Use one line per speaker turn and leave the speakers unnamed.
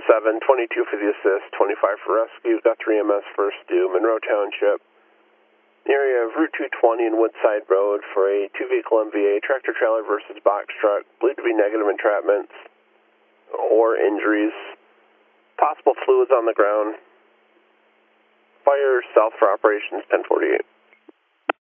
7, 22 for the assist, 25 for rescue. Got 3 MS first due, Monroe Township. The area of Route 220 and Woodside Road for a 2-vehicle MVA, tractor trailer versus box truck. Believed to be negative entrapments or injuries. Possible fluids on the ground. Fire south for operations 1048.